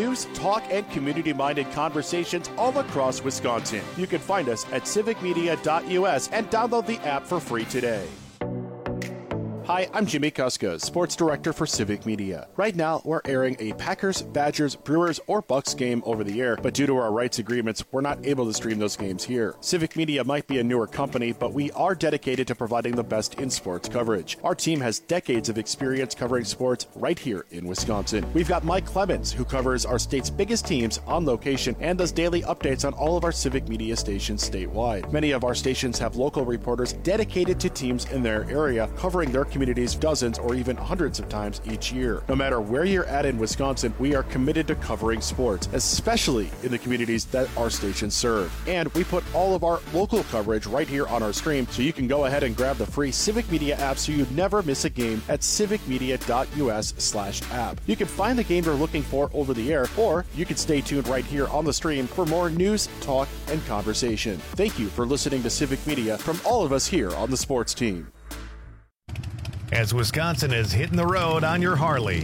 news, talk, and community-minded conversations all across Wisconsin. You can find us at civicmedia.us and download the app for free today. Hi, I'm Jimmy Kuska, Sports Director for Civic Media. Right now, we're airing a Packers, Badgers, Brewers, or Bucks game over the air, but due to our rights agreements, we're not able to stream those games here. Civic Media might be a newer company, but we are dedicated to providing the best in sports coverage. Our team has decades of experience covering sports right here in Wisconsin. We've got Mike Clemens, who covers our state's biggest teams on location and does daily updates on all of our Civic Media stations statewide. Many of our stations have local reporters dedicated to teams in their area, covering their communities dozens or even hundreds of times each year. No matter where you're at in Wisconsin, we are committed to covering sports, especially in the communities that our stations serve. And we put all of our local coverage right here on our stream, so you can go ahead and grab the free Civic Media app so you never miss a game at civicmedia.us/app. You can find the game you're looking for over the air, or you can stay tuned right here on the stream for more news, talk, and conversation. Thank you for listening to Civic Media from all of us here on the sports team. As Wisconsin is hitting the road on your Harley.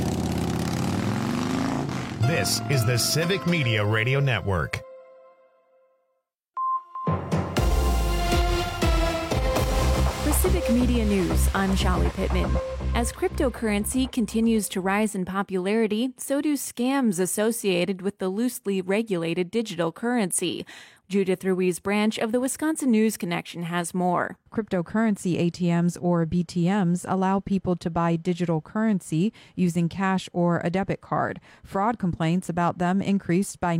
This is the Civic Media Radio Network. For Civic Media News, I'm Shelly Pittman. As cryptocurrency continues to rise in popularity, so do scams associated with the loosely regulated digital currency. Judith Ruiz Branch of the Wisconsin News Connection has more. Cryptocurrency ATMs or BTMs allow people to buy digital currency using cash or a debit card. Fraud complaints about them increased by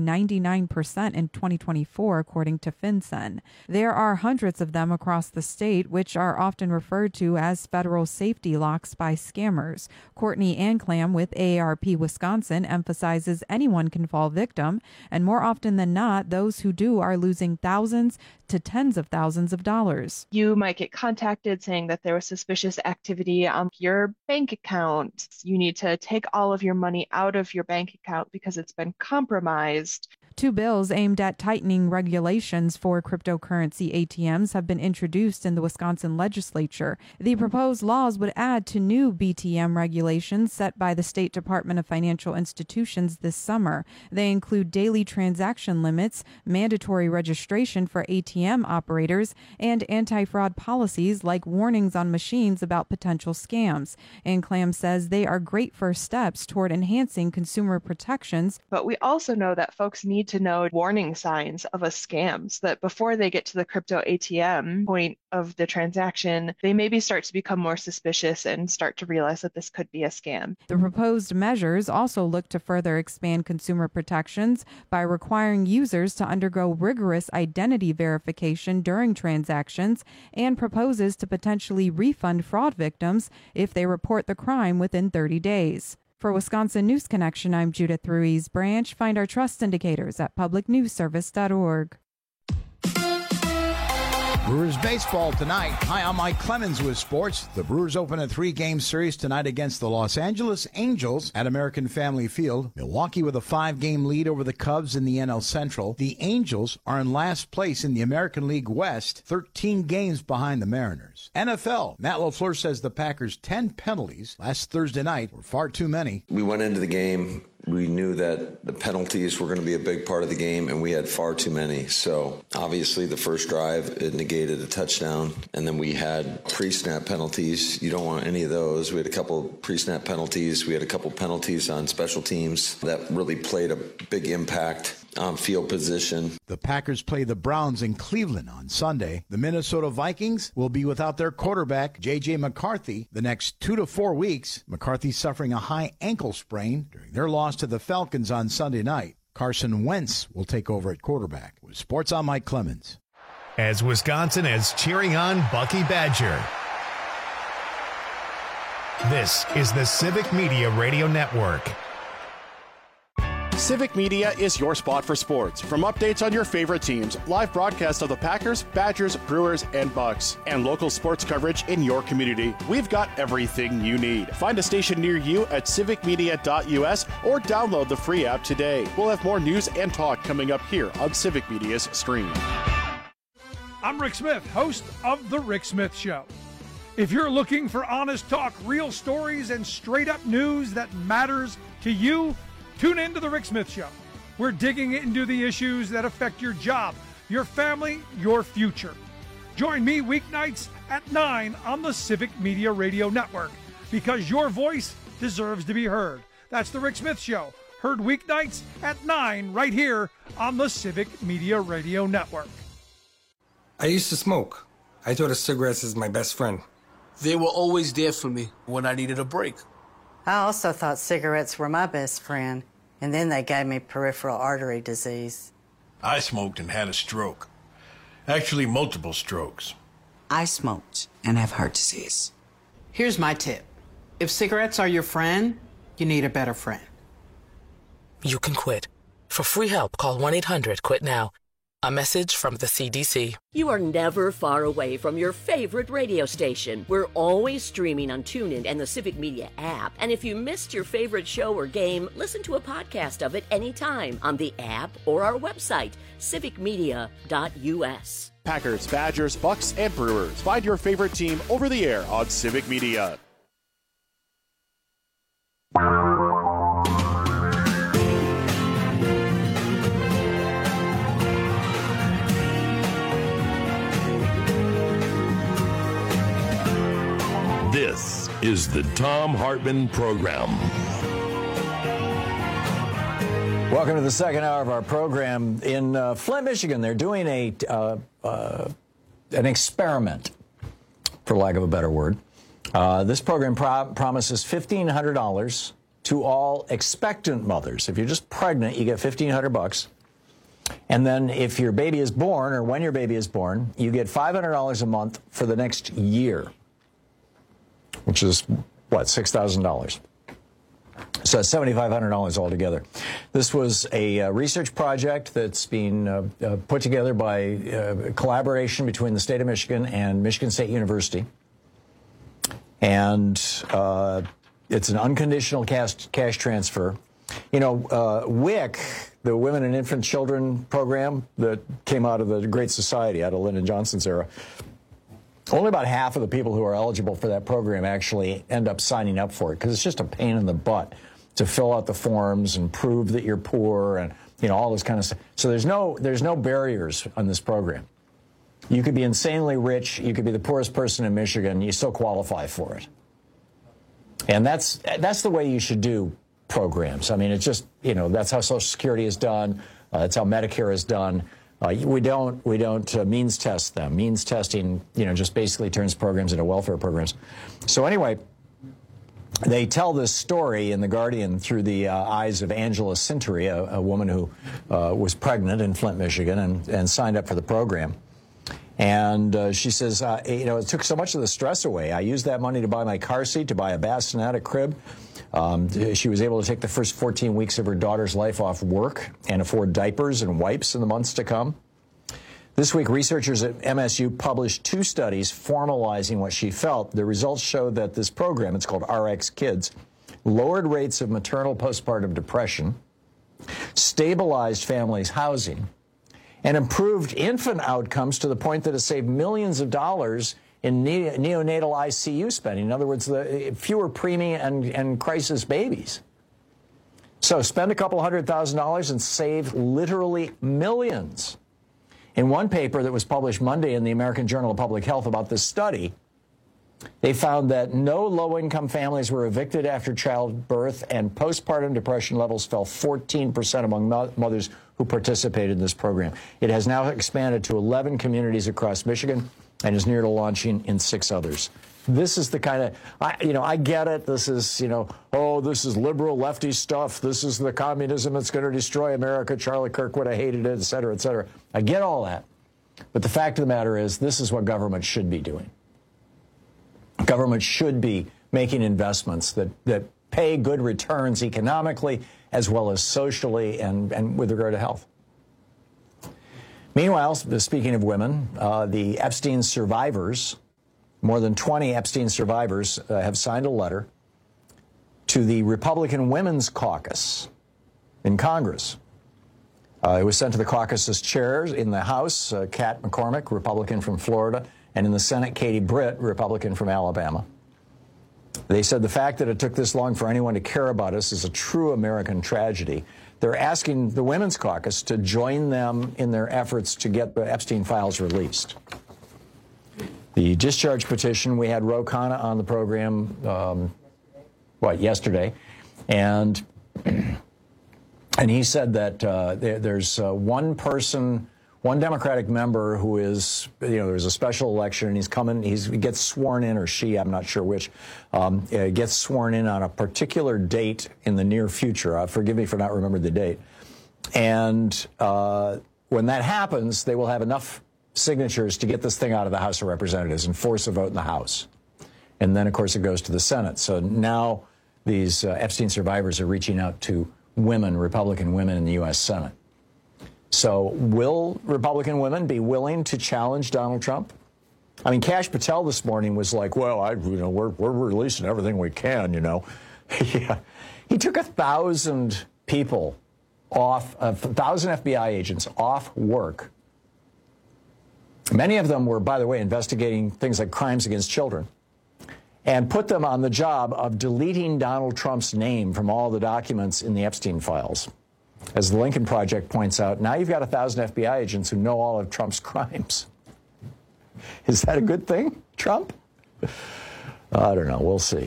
99% in 2024, according to FinCEN. There are hundreds of them across the state, which are often referred to as federal safety locks by scammers. Courtney Anclam with AARP Wisconsin emphasizes anyone can fall victim, and more often than not, those who do are losing thousands to tens of thousands of dollars. You might get contacted saying that there was suspicious activity on your bank account. You need to take all of your money out of your bank account because it's been compromised. Two bills aimed at tightening regulations for cryptocurrency ATMs have been introduced in the Wisconsin legislature. The proposed laws would add to new BTM regulations set by the State Department of Financial Institutions this summer. They include daily transaction limits, mandatory registration for ATM operators, and anti-fraud policies like warnings on machines about potential scams. Anclam says they are great first steps toward enhancing consumer protections. But we also know that folks need to know warning signs of a scam so that before they get to the crypto ATM point of the transaction, they maybe start to become more suspicious and start to realize that this could be a scam. The proposed measures also look to further expand consumer protections by requiring users to undergo rigorous identity verification during transactions, and proposes to potentially refund fraud victims if they report the crime within 30 days. For Wisconsin News Connection, I'm Judith Ruiz Branch. Find our trust indicators at publicnewsservice.org. Brewers baseball tonight. Hi, I'm Mike Clemens with sports. The Brewers open a 3-game series tonight against the Los Angeles Angels at American Family Field. Milwaukee with a 5-game lead over the Cubs in the NL Central. The Angels are in last place in the American League West, 13 games behind the Mariners. NFL. Matt LaFleur says the Packers' 10 penalties last Thursday night were far too many. We went into the game. We knew that the penalties were going to be a big part of the game, and we had far too many. So obviously the first drive, it negated a touchdown, and then we had pre-snap penalties. You don't want any of those. We had a couple pre-snap penalties. We had a couple penalties on special teams that really played a big impact on field position. The Packers play the Browns in Cleveland on Sunday. The Minnesota Vikings will be without their quarterback, J.J. McCarthy, the next 2 to 4 weeks. McCarthy suffering a high ankle sprain during their loss to the Falcons on Sunday night. Carson Wentz will take over at quarterback. With Sports, I'm Mike Clemens. As Wisconsin is cheering on Bucky Badger. This is the Civic Media Radio Network. Civic Media is your spot for sports. From updates on your favorite teams, live broadcasts of the Packers, Badgers, Brewers, and Bucks, and local sports coverage in your community, we've got everything you need. Find a station near you at civicmedia.us or download the free app today. We'll have more news and talk coming up here on Civic Media's stream. I'm Rick Smith, host of The Rick Smith Show. If you're looking for honest talk, real stories, and straight-up news that matters to you, Tune in to The Rick Smith Show. We're digging into the issues that affect your job, your family, your future. Join me weeknights at 9 on the Civic Media Radio Network, because your voice deserves to be heard. That's The Rick Smith Show, heard weeknights at 9 right here on the Civic Media Radio Network. I used to smoke. I thought of cigarettes as my best friend. They were always there for me when I needed a break. I also thought cigarettes were my best friend, and then they gave me peripheral artery disease. I smoked and had a stroke. Actually, multiple strokes. I smoked and have heart disease. Here's my tip. If cigarettes are your friend, you need a better friend. You can quit. For free help, call 1-800-QUIT-NOW. A message from the CDC. You are never far away from your favorite radio station. We're always streaming on TuneIn and the Civic Media app. And if you missed your favorite show or game, listen to a podcast of it anytime on the app or our website, civicmedia.us. Packers, Badgers, Bucks, and Brewers. Find your favorite team over the air on Civic Media. This is the Thom Hartmann Program. Welcome to the second hour of our program. In Flint, Michigan, they're doing an experiment, for lack of a better word. This program promises $1,500 to all expectant mothers. If you're just pregnant, you get $1,500. And then if your baby is born, or when your baby is born, you get $500 a month for the next year, which is, what, $6,000. So that's $7,500 altogether. This was a research project that's been put together by collaboration between the state of Michigan and Michigan State University. And it's an unconditional cash transfer. You know, WIC, the Women and Infant Children program that came out of the Great Society, out of Lyndon Johnson's era, only about half of the people who are eligible for that program actually end up signing up for it, because it's just a pain in the butt to fill out the forms and prove that you're poor and, you know, all this kind of stuff. So there's no barriers on this program. You could be insanely rich, you could be the poorest person in Michigan, you still qualify for it. And that's the way you should do programs. I mean, it's just, you know, that's how Social Security is done. That's how Medicare is done. We don't means test them. Means testing, you know, just basically turns programs into welfare programs. So anyway, they tell this story in The Guardian through the eyes of Angela Sintry, a woman who was pregnant in Flint, Michigan, and signed up for the program. And she says, you know, it took so much of the stress away. I used that money to buy my car seat, to buy a bassinet, a crib. She was able to take the first 14 weeks of her daughter's life off work and afford diapers and wipes in the months to come. This week, researchers at MSU published 2 studies formalizing what she felt. The results showed that this program, it's called RX Kids, lowered rates of maternal postpartum depression, stabilized families' housing, and improved infant outcomes to the point that it saved millions of dollars in neonatal ICU spending. In other words, fewer preemie and crisis babies. So spend a couple $100,000 and save literally millions. In one paper that was published Monday in the American Journal of Public Health about this study, they found that no low-income families were evicted after childbirth, and postpartum depression levels fell 14% among mothers who participated in this program. It has now expanded to 11 communities across Michigan and is near to launching in 6 others. This is the kind of, I get it. This is, this is liberal lefty stuff. This is the communism that's going to destroy America. Charlie Kirk would have hated it, et cetera, et cetera. I get all that. But the fact of the matter is, this is what government should be doing. Government should be making investments that pay good returns economically as well as socially and with regard to health. Meanwhile, speaking of women, the Epstein survivors, more than 20 Epstein survivors have signed a letter to the Republican Women's Caucus in Congress. It was sent to the caucus's chairs in the House, Kat McCormick, Republican from Florida, and in the Senate, Katie Britt, Republican from Alabama. They said the fact that it took this long for anyone to care about us is a true American tragedy. They're asking the Women's Caucus to join them in their efforts to get the Epstein files released. The discharge petition, we had Ro Khanna on the program, yesterday, and he said that there's one person, one Democratic member who is, there's a special election, and he gets sworn in, or she, I'm not sure which, gets sworn in on a particular date in the near future. Forgive me for not remembering the date. And when that happens, they will have enough signatures to get this thing out of the House of Representatives and force a vote in the House. And then, of course, it goes to the Senate. So now these Epstein survivors are reaching out to women, Republican women in the U.S. Senate. So will Republican women be willing to challenge Donald Trump? I mean, Kash Patel this morning was like, well, we're releasing everything we can, Yeah. He took 1,000 people off, 1,000 FBI agents off work. Many of them were, by the way, investigating things like crimes against children, and put them on the job of deleting Donald Trump's name from all the documents in the Epstein files. As the Lincoln Project points out, now you've got 1,000 FBI agents who know all of Trump's crimes. Is that a good thing, Trump? I don't know. We'll see.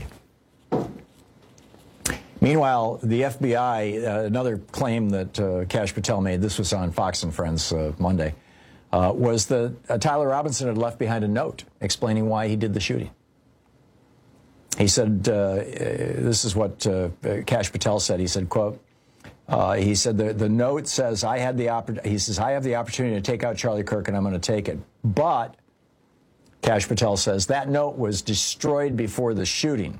Meanwhile, the FBI, another claim that Kash Patel made, this was on Fox and Friends Monday, was that Tyler Robinson had left behind a note explaining why he did the shooting. He said, this is what Kash Patel said. He said, quote, he said the note says, I have the opportunity to take out Charlie Kirk, and I'm going to take it. But, Kash Patel says, that note was destroyed before the shooting.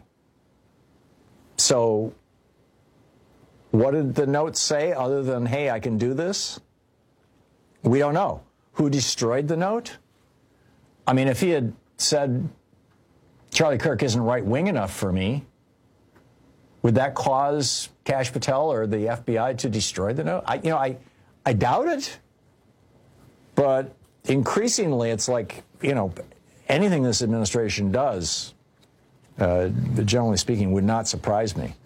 So what did the note say other than, hey, I can do this? We don't know. Who destroyed the note? I mean, if he had said, Charlie Kirk isn't right-wing enough for me, would that cause Kash Patel or the FBI to destroy the note? I doubt it. But increasingly, it's like, anything this administration does, generally speaking, would not surprise me.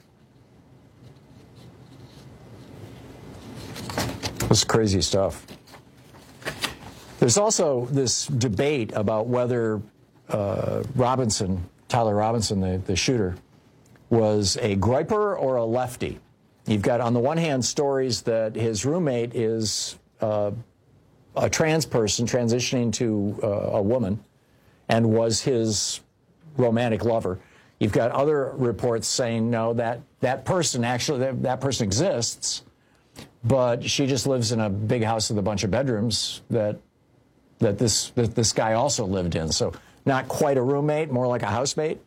This is crazy stuff. There's also this debate about whether Tyler Robinson, the shooter, was a groyper or a lefty. You've got, on the one hand, stories that his roommate is a trans person transitioning to a woman and was his romantic lover. You've got other reports saying, no, that person exists, but she just lives in a big house with a bunch of bedrooms that this guy also lived in. So not quite a roommate, more like a housemate.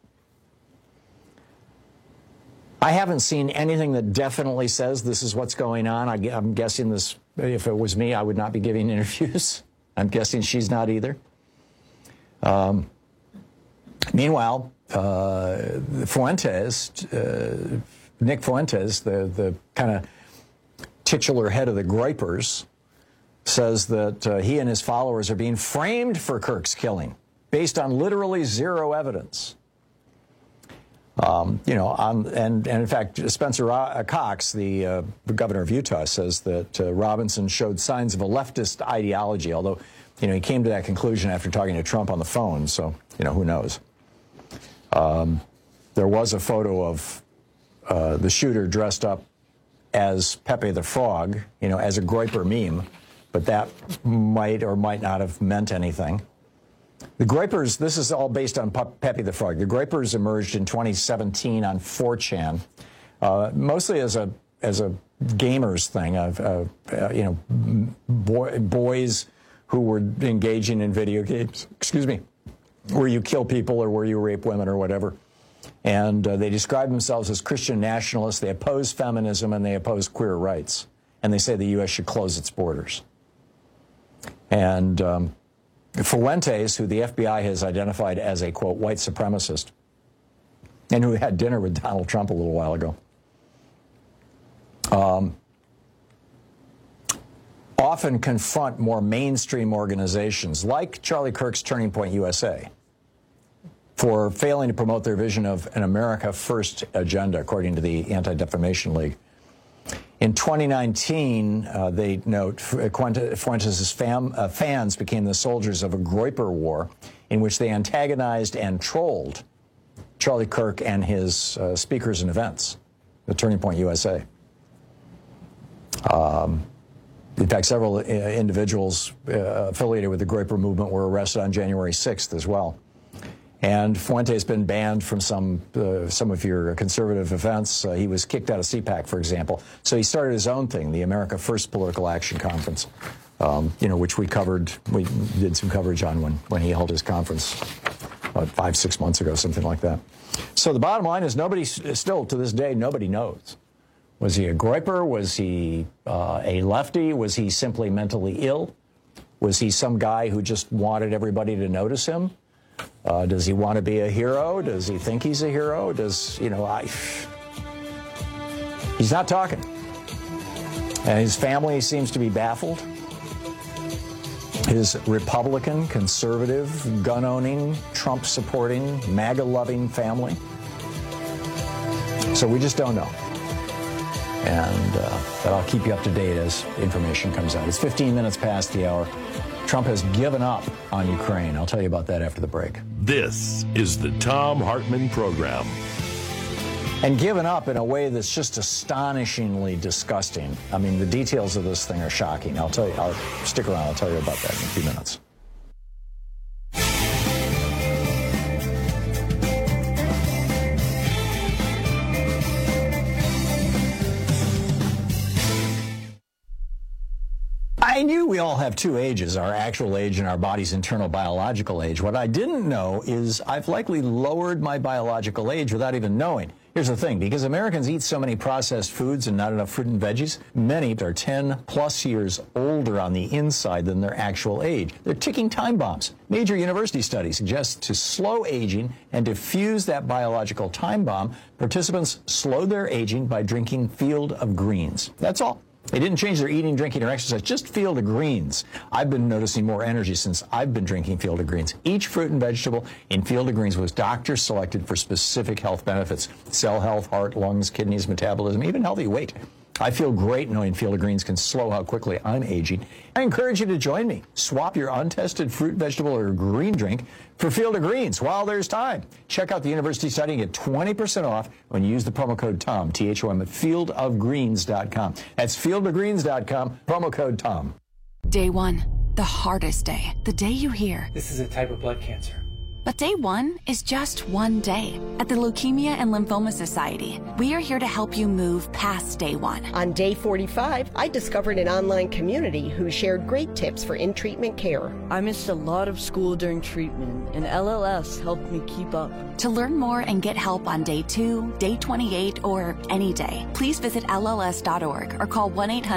I haven't seen anything that definitely says this is what's going on. I'm guessing this, if it was me, I would not be giving interviews. I'm guessing she's not either. Meanwhile, Nick Fuentes, the kind of titular head of the Groypers, says that he and his followers are being framed for Kirk's killing based on literally zero evidence. And in fact, Spencer Cox, the governor of Utah, says that Robinson showed signs of a leftist ideology, although, he came to that conclusion after talking to Trump on the phone, so, who knows. There was a photo of the shooter dressed up as Pepe the Frog, as a Groyper meme, but that might or might not have meant anything. The Groypers, this is all based on Pepe the Frog. The Groypers emerged in 2017 on 4chan, mostly as a gamers thing of boys who were engaging in video games. Where you kill people or where you rape women or whatever. And they describe themselves as Christian nationalists. They oppose feminism and they oppose queer rights. And they say the U.S. should close its borders. And Fuentes, who the FBI has identified as a, quote, white supremacist, and who had dinner with Donald Trump a little while ago, often confront more mainstream organizations like Charlie Kirk's Turning Point USA. for failing to promote their vision of an America First agenda, according to the Anti-Defamation League. In 2019, they note, Fuentes' fans became the soldiers of a Groyper war in which they antagonized and trolled Charlie Kirk and his speakers and events, the Turning Point USA. In fact, several individuals affiliated with the Groyper movement were arrested on January 6th as well. And Fuentes has been banned from some of your conservative events. He was kicked out of CPAC, for example. So he started his own thing, the America First Political Action Conference, which we did some coverage on when he held his conference about 5-6 months ago, something like that. So the bottom line is still to this day, nobody knows. Was he a Groyper? Was he a lefty? Was he simply mentally ill? Was he some guy who just wanted everybody to notice him? Does he want to be a hero? Does he think he's a hero? He's not talking. And his family seems to be baffled. His Republican, conservative, gun-owning, Trump-supporting, MAGA-loving family. So we just don't know. And I'll keep you up to date as information comes out. It's 15 minutes past the hour. Trump has given up on Ukraine. I'll tell you about that after the break. This is the Thom Hartmann Program. And given up in a way that's just astonishingly disgusting. I mean, the details of this thing are shocking. I'll stick around. I'll tell you about that in a few minutes. I knew we all have two ages, our actual age and our body's internal biological age. What I didn't know is I've likely lowered my biological age without even knowing. Here's the thing, because Americans eat so many processed foods and not enough fruit and veggies, many are 10 plus years older on the inside than their actual age. They're ticking time bombs. Major university studies suggest to slow aging and diffuse that biological time bomb, participants slowed their aging by drinking Field of Greens. That's all. They didn't change their eating, drinking, or exercise, just Field of Greens. I've been noticing more energy since I've been drinking Field of Greens. Each fruit and vegetable in Field of Greens was doctor selected for specific health benefits: cell health, heart, lungs, kidneys, metabolism, even healthy weight. I feel great knowing Field of Greens can slow how quickly I'm aging. I encourage you to join me. Swap your untested fruit, vegetable, or green drink for Field of Greens while there's time. Check out the university study and get 20% off when you use the promo code TOM, T-H-O-M, at fieldofgreens.com. That's fieldofgreens.com, promo code TOM. Day one, the hardest day. The day you hear, "This is a type of blood cancer." But day one is just one day. At the Leukemia and Lymphoma Society, we are here to help you move past day one. On day 45, I discovered an online community who shared great tips for in-treatment care. I missed a lot of school during treatment, and LLS helped me keep up. To learn more and get help on day 2, day 28, or any day, please visit LLS.org or call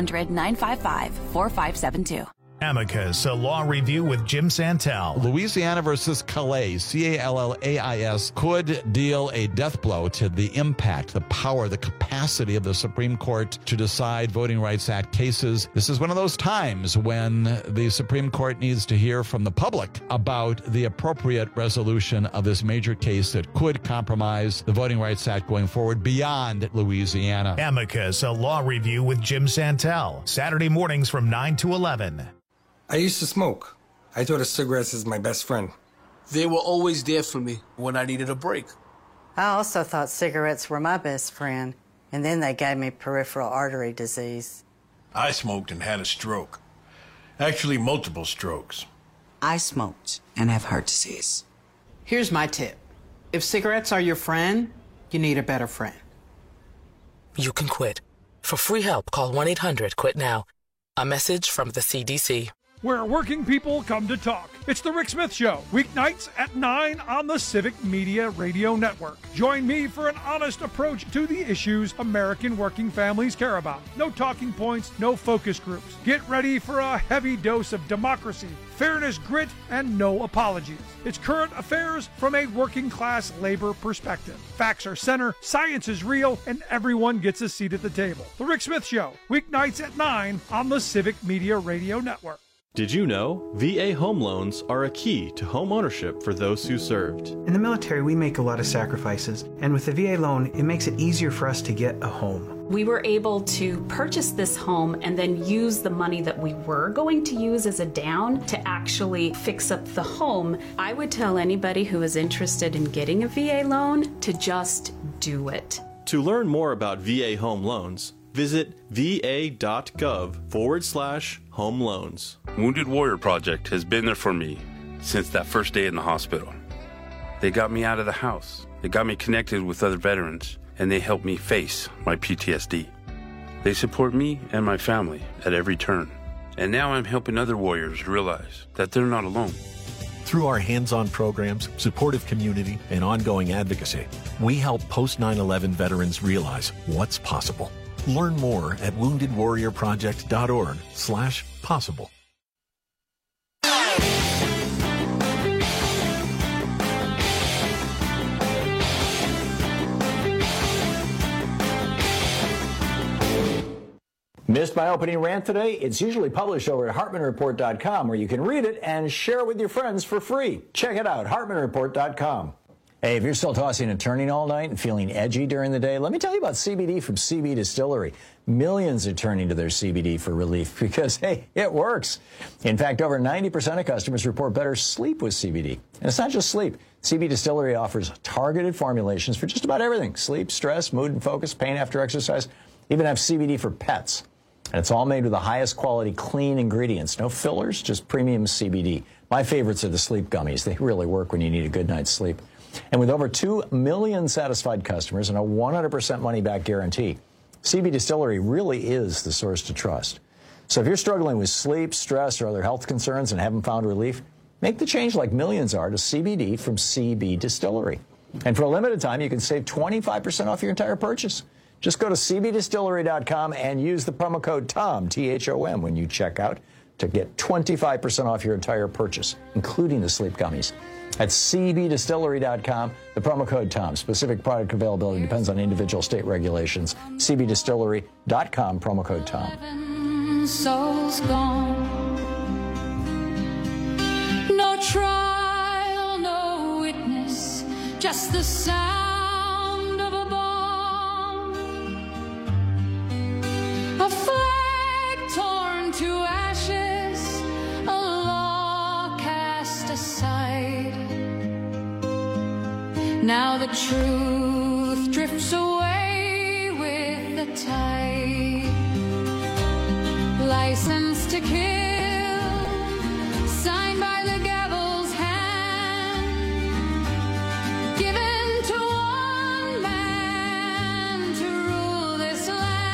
1-800-955-4572. Amicus, a law review with Jim Santel. Louisiana versus Calais, Callais, could deal a death blow to the impact, the power, the capacity of the Supreme Court to decide Voting Rights Act cases. This is one of those times when the Supreme Court needs to hear from the public about the appropriate resolution of this major case that could compromise the Voting Rights Act going forward beyond Louisiana. Amicus, a law review with Jim Santel. Saturday mornings from 9 to 11. I used to smoke. I thought of cigarettes as my best friend. They were always there for me when I needed a break. I also thought cigarettes were my best friend, and then they gave me peripheral artery disease. I smoked and had a stroke. Actually, multiple strokes. I smoked and have heart disease. Here's my tip. If cigarettes are your friend, you need a better friend. You can quit. For free help, call 1-800-QUIT-NOW. A message from the CDC. Where working people come to talk. It's The Rick Smith Show, weeknights at 9 on the Civic Media Radio Network. Join me for an honest approach to the issues American working families care about. No talking points, no focus groups. Get ready for a heavy dose of democracy, fairness, grit, and no apologies. It's current affairs from a working class labor perspective. Facts are center, science is real, and everyone gets a seat at the table. The Rick Smith Show, weeknights at 9 on the Civic Media Radio Network. Did you know VA home loans are a key to home ownership for those who served? In the military, we make a lot of sacrifices, and with the VA loan, it makes it easier for us to get a home. We were able to purchase this home and then use the money that we were going to use as a down to actually fix up the home. I would tell anybody who is interested in getting a VA loan to just do it. To learn more about VA home loans, visit va.gov/home loans. Wounded Warrior Project has been there for me since that first day in the hospital. They got me out of the house. They got me connected with other veterans, and they helped me face my PTSD. They support me and my family at every turn. And now I'm helping other warriors realize that they're not alone. Through our hands-on programs, supportive community, and ongoing advocacy, we help post-9/11 veterans realize what's possible. Learn more at woundedwarriorproject.org/possible. Missed my opening rant today? It's usually published over at HartmanReport.com, where you can read it and share it with your friends for free. Check it out, HartmanReport.com. Hey, if you're still tossing and turning all night and feeling edgy during the day, let me tell you about CBD from CB Distillery. Millions are turning to their CBD for relief because, hey, it works. In fact, over 90% of customers report better sleep with CBD. And it's not just sleep. CB Distillery offers targeted formulations for just about everything: sleep, stress, mood and focus, pain after exercise. Even have CBD for pets. And it's all made with the highest quality clean ingredients. No fillers, just premium CBD. My favorites are the sleep gummies. They really work when you need a good night's sleep. And with over 2 million satisfied customers and a 100% money-back guarantee, CB Distillery really is the source to trust. So if you're struggling with sleep, stress, or other health concerns and haven't found relief, make the change like millions are to CBD from CB Distillery. And for a limited time, you can save 25% off your entire purchase. Just go to cbdistillery.com and use the promo code TOM, T-H-O-M, when you check out to get 25% off your entire purchase, including the sleep gummies. At cbdistillery.com, the promo code TOM. Specific product availability depends on individual state regulations. cbdistillery.com, promo code TOM. Souls gone. No trial, no witness, just the sound of a bomb. A flag torn to ashes, a law cast aside. Now the truth drifts away with the tide. License to kill, signed by the gavel's hand, given to one man to rule this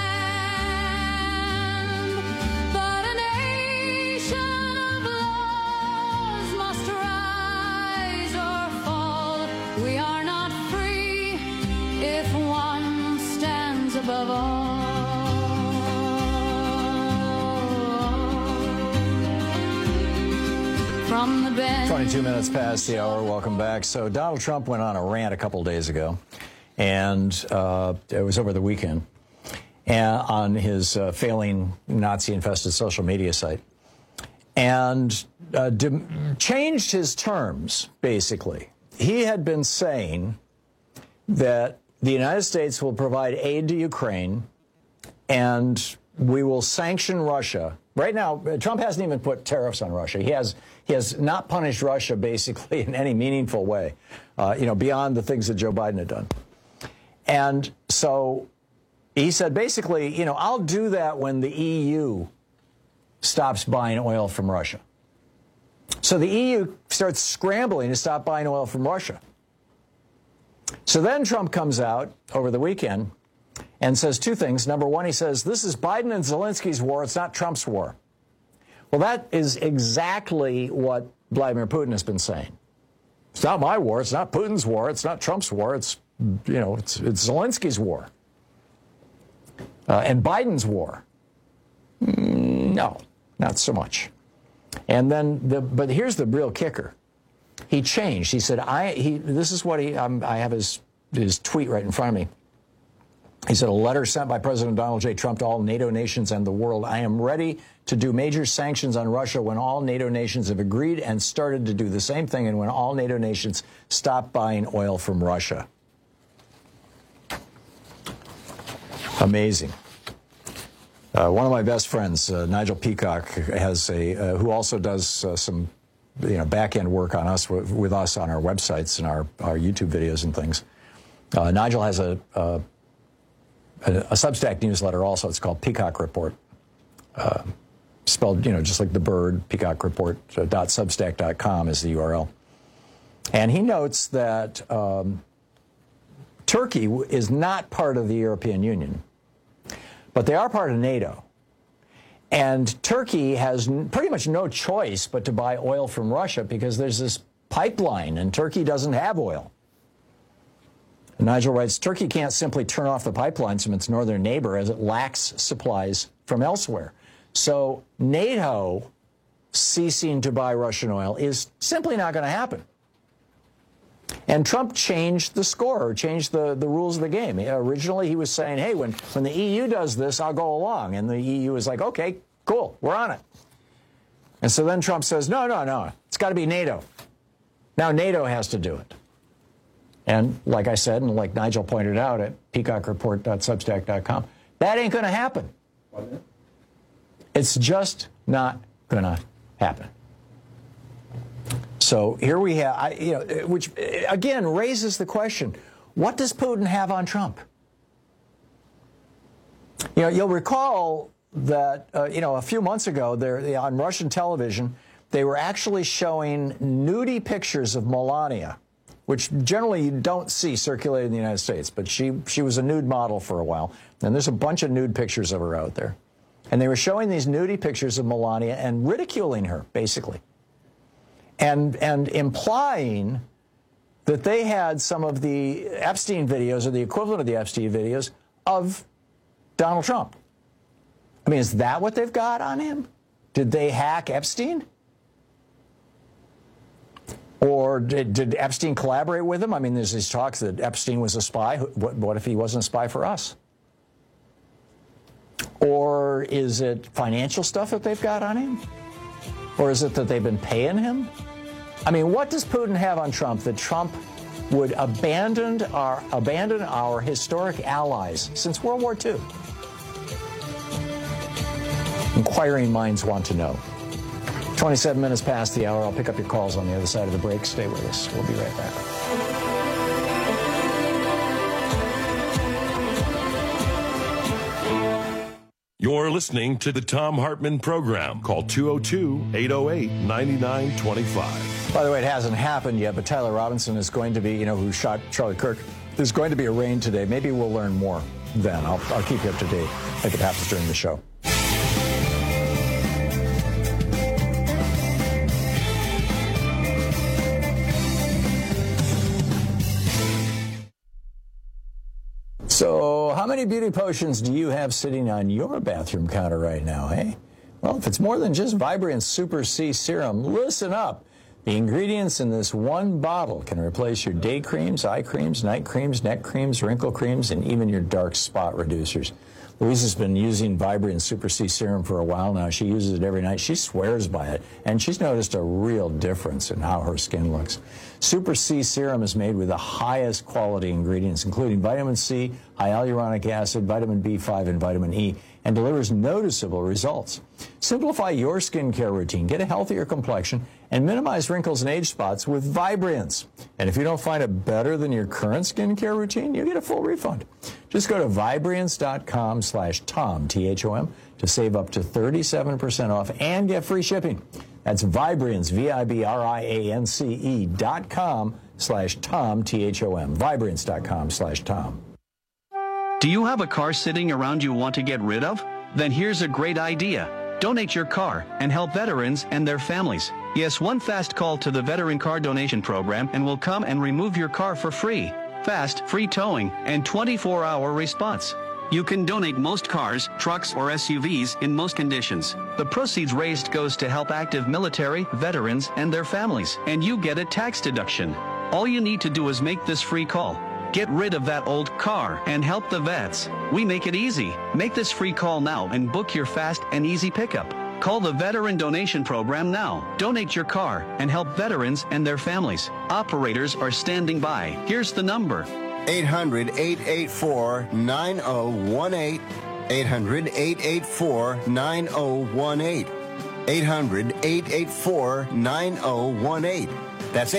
land. But a nation of laws must rise or fall. We are not free if one stands above all. 22 minutes past the hour. Welcome back. So Donald Trump went on a rant a couple days ago, and it was over the weekend, on his failing Nazi-infested social media site, and changed his terms, basically. He had been saying that the United States will provide aid to Ukraine, and we will sanction Russia. Right now, Trump hasn't even put tariffs on Russia. He has not punished Russia, basically, in any meaningful way, beyond the things that Joe Biden had done. And so he said, basically, I'll do that when the EU stops buying oil from Russia. So the EU starts scrambling to stop buying oil from Russia. So then Trump comes out over the weekend and says two things. Number one, he says, this is Biden and Zelensky's war. It's not Trump's war. Well, that is exactly what Vladimir Putin has been saying. It's not my war. It's not Putin's war. It's not Trump's war. It's Zelensky's war. And Biden's war. No, not so much. And then, but here's the real kicker. He changed. He said, this is what I have his tweet right in front of me. He said, a letter sent by President Donald J. Trump to all NATO nations and the world. I am ready to do major sanctions on Russia when all NATO nations have agreed and started to do the same thing and when all NATO nations stop buying oil from Russia. Amazing. One of my best friends, Nigel Peacock, has who also does some back-end work on us with us on our websites and our YouTube videos and things. Nigel has a Substack newsletter also. It's called Peacock Report. Spelled, just like the bird, peacockreport.substack.com is the URL. And he notes that Turkey is not part of the European Union, but they are part of NATO. And Turkey has pretty much no choice but to buy oil from Russia because there's this pipeline, and Turkey doesn't have oil. And Nigel writes, Turkey can't simply turn off the pipelines from its northern neighbor as it lacks supplies from elsewhere. So NATO ceasing to buy Russian oil is simply not going to happen. And Trump changed the score, or changed the rules of the game. Originally, he was saying, hey, when the EU does this, I'll go along. And the EU is like, okay, cool, we're on it. And so then Trump says, no, it's got to be NATO. Now NATO has to do it. And like I said, and like Nigel pointed out at peacockreport.substack.com, that ain't going to happen. It's just not going to happen. So here we have, which again raises the question, what does Putin have on Trump? You'll recall that, a few months ago, on Russian television, they were actually showing nudie pictures of Melania, which generally you don't see circulated in the United States, but she was a nude model for a while, and there's a bunch of nude pictures of her out there. And they were showing these nudie pictures of Melania and ridiculing her, basically. And implying that they had some of the Epstein videos, or the equivalent of the Epstein videos, of Donald Trump. I mean, is that what they've got on him? Did they hack Epstein? Or did Epstein collaborate with him? I mean, there's these talks that Epstein was a spy. What if he wasn't a spy for us? Or is it financial stuff that they've got on him? Or is it that they've been paying him? I mean, what does Putin have on Trump that Trump would abandon our historic allies since World War II? Inquiring minds want to know. 27 minutes past the hour. I'll pick up your calls on the other side of the break. Stay with us. We'll be right back. You're listening to the Thom Hartmann Program. Call 202-808-9925. By the way, it hasn't happened yet, but Tyler Robinson is going to be, who shot Charlie Kirk. There's going to be a rain today. Maybe we'll learn more then. I'll keep you up to date if it happens during the show. So how many beauty potions do you have sitting on your bathroom counter right now, hey? Well, if it's more than just Vibrant Super C Serum, listen up. The ingredients in this one bottle can replace your day creams, eye creams, night creams, neck creams, wrinkle creams, and even your dark spot reducers. Louise has been using Vibrant Super C Serum for a while now. She uses it every night. She swears by it, and she's noticed a real difference in how her skin looks. Super C Serum is made with the highest quality ingredients, including vitamin C, high hyaluronic acid, vitamin B5, and vitamin E, and delivers noticeable results. Simplify your skincare routine, get a healthier complexion, and minimize wrinkles and age spots with Vibrance. And if you don't find it better than your current skincare routine, you get a full refund. Just go to Vibrance.com/Tom, T-H-O-M, to save up to 37% off and get free shipping. That's Vibrance, Vibrance.com/Tom, T-H-O-M, Vibrance.com/Tom. Do you have a car sitting around you want to get rid of? Then here's a great idea. Donate your car and help veterans and their families. Yes, one fast call to the Veteran Car Donation Program and we'll come and remove your car for free. Fast, free towing, and 24-hour response. You can donate most cars, trucks, or SUVs in most conditions. The proceeds raised goes to help active military, veterans, and their families, and you get a tax deduction. All you need to do is make this free call. Get rid of that old car and help the vets. We make it easy. Make this free call now and book your fast and easy pickup. Call the Veteran Donation Program now. Donate your car and help veterans and their families. Operators are standing by. Here's the number. 800-884-9018. 800-884-9018. 800-884-9018. That's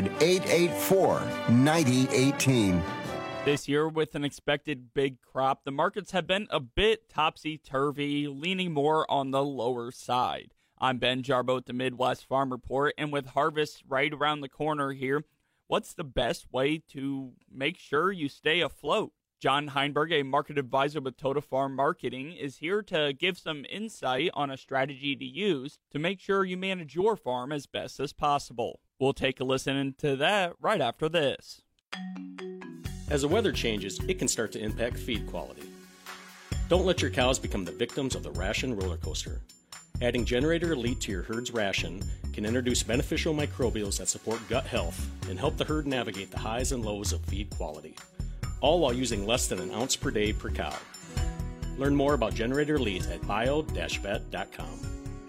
800-884-9018. This year, with an expected big crop, the markets have been a bit topsy-turvy, leaning more on the lower side. I'm Ben Jarbo at the Midwest Farm Report, and with harvest right around the corner here, what's the best way to make sure you stay afloat? John Heinberg, a market advisor with Total Farm Marketing, is here to give some insight on a strategy to use to make sure you manage your farm as best as possible. We'll take a listen to that right after this. As the weather changes, it can start to impact feed quality. Don't let your cows become the victims of the ration roller coaster. Adding Generator Elite to your herd's ration can introduce beneficial microbials that support gut health and help the herd navigate the highs and lows of feed quality, all while using less than an ounce per day per cow. Learn more about Generator Elite at bio-vet.com.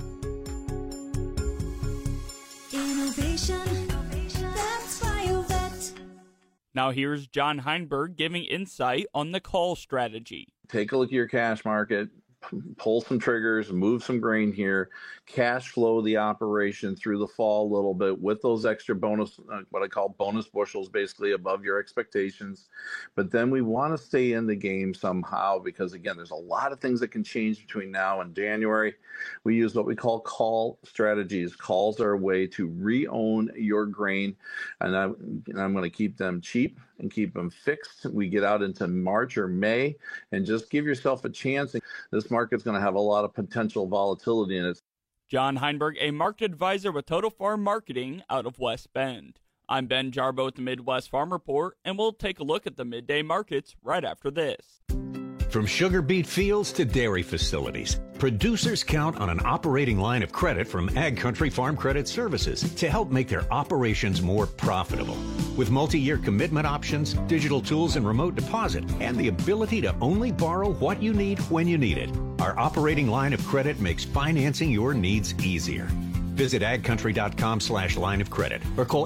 Innovation, that's BioVet. Now here's John Heinberg giving insight on the call strategy. Take a look at your cash market, pull some triggers, move some grain here, cash flow the operation through the fall a little bit with those extra bonus, what I call bonus bushels, basically above your expectations. But then we want to stay in the game somehow because, again, there's a lot of things that can change between now and January. We use what we call call strategies. Calls are a way to re-own your grain, and I'm going to keep them cheap and keep them fixed. We get out into March or May and just give yourself a chance. This market's going to have a lot of potential volatility in it. John Heinberg, a market advisor with Total Farm Marketing out of West Bend. I'm Ben Jarbo at the Midwest Farm Report, and we'll take a look at the midday markets right after this. From sugar beet fields to dairy facilities, producers count on an operating line of credit from Ag Country Farm Credit Services to help make their operations more profitable. With multi-year commitment options, digital tools and remote deposit, and the ability to only borrow what you need when you need it, our operating line of credit makes financing your needs easier. Visit agcountry.com/line of credit or call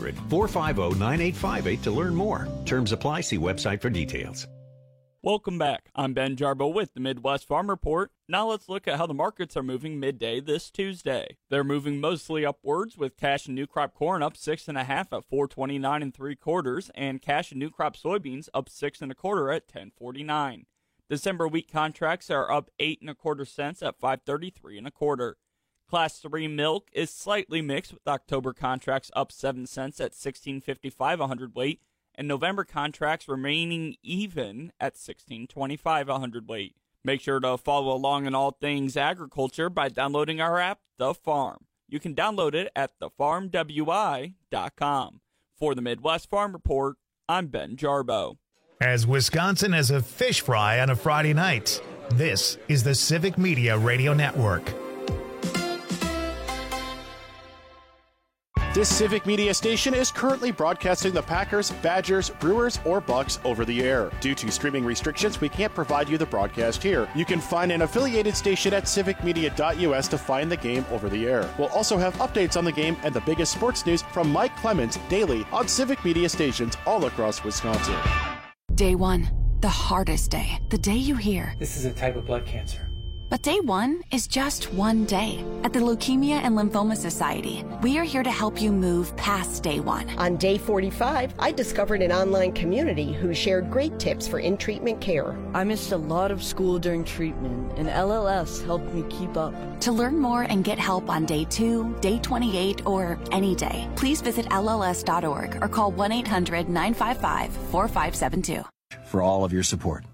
800-450-9858 to learn more. Terms apply. See website for details. Welcome back. I'm Ben Jarbo with the Midwest Farm Report. Now let's look at how the markets are moving midday this Tuesday. They're moving mostly upwards with cash and new crop corn up 6.5 at 429 3/4, and cash and new crop soybeans up 6 1/4 at 1049. December wheat contracts are up 8 1/4 cents at 533 1/4. Class 3 milk is slightly mixed with October contracts up 7 cents at 16.55 a hundredweight, and November contracts remaining even at 16.25 a hundredweight. Make sure to follow along in all things agriculture by downloading our app, The Farm. You can download it at thefarmwi.com. For the Midwest Farm Report, I'm Ben Jarbo. As Wisconsin as a fish fry on a Friday night, this is the Civic Media Radio Network. This Civic Media station is currently broadcasting the Packers, Badgers, Brewers, or Bucks over the air. Due to streaming restrictions, we can't provide you the broadcast here. You can find an affiliated station at civicmedia.us to find the game over the air. We'll also have updates on the game and the biggest sports news from Mike Clemens daily on Civic Media stations all across Wisconsin. Day one, the hardest day. The day you hear, "This is a type of blood cancer." But day one is just one day. At the Leukemia and Lymphoma Society, we are here to help you move past day one. On day 45, I discovered an online community who shared great tips for in-treatment care. I missed a lot of school during treatment, and LLS helped me keep up. To learn more and get help on day 2, day 28, or any day, please visit LLS.org or call 1-800-955-4572. For all of your support.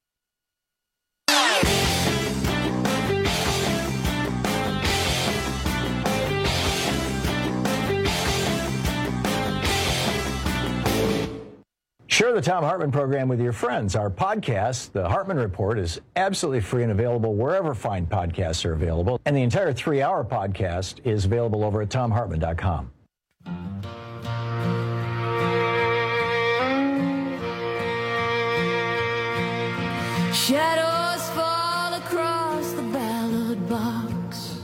Share the Thom Hartmann program with your friends. Our podcast, The Hartmann Report, is absolutely free and available wherever fine podcasts are available. And the entire 3-hour podcast is available over at thomhartmann.com. Shadows fall across the ballot box.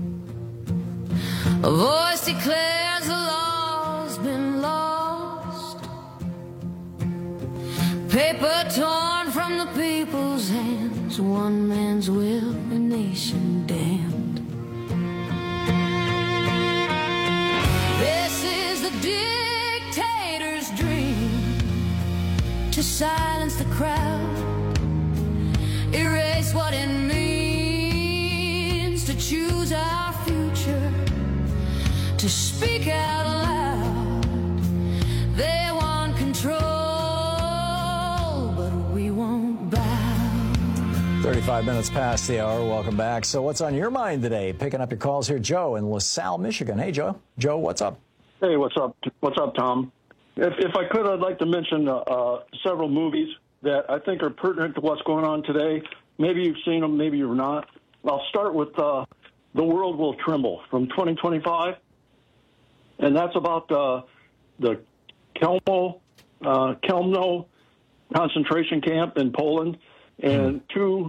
A voice declares the law's been lost. Paper torn from the people's hands. One man's will, a nation damned. This is the dictator's dream, to silence the crowd, erase what it means to choose our future, to speak out loud. They want control, but we won't bow. 35 minutes past the hour. Welcome back. So what's on your mind today? Picking up your calls here. Joe in LaSalle, Michigan. Hey, Joe. Joe, what's up? Hey, what's up? What's up, Tom? If I could, I'd like to mention several movies that I think are pertinent to what's going on today. Maybe you've seen them, maybe you're not. I'll start with The World Will Tremble from 2025. And that's about the Kelmno concentration camp in Poland. And two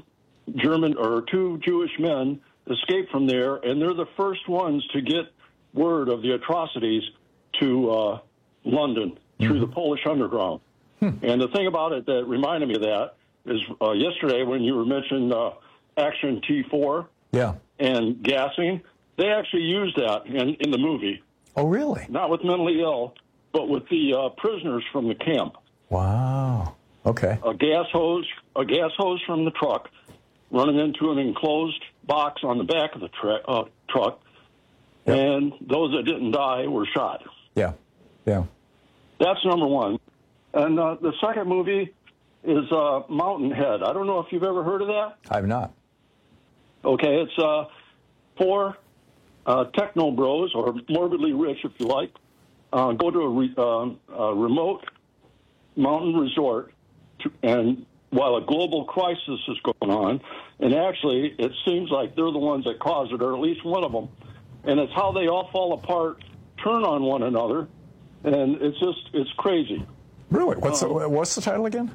Jewish men escaped from there, and they're the first ones to get word of the atrocities to London through the Polish underground. And the thing about it that reminded me of that is yesterday when you were mentioning Action T4 and gassing, they actually used that in the movie. Oh, really? Not with mentally ill, but with the prisoners from the camp. Wow. Okay. A gas hose from the truck running into an enclosed box on the back of the truck, and those that didn't die were shot. Yeah. That's number one. And the second movie is Mountain Head. I don't know if you've ever heard of that. I've not. Okay, it's four techno bros, or morbidly rich, if you like, go to a remote mountain resort, and while a global crisis is going on, and actually it seems like they're the ones that caused it, or at least one of them, and it's how they all fall apart, turn on one another, and it's crazy. Really? What's the title again?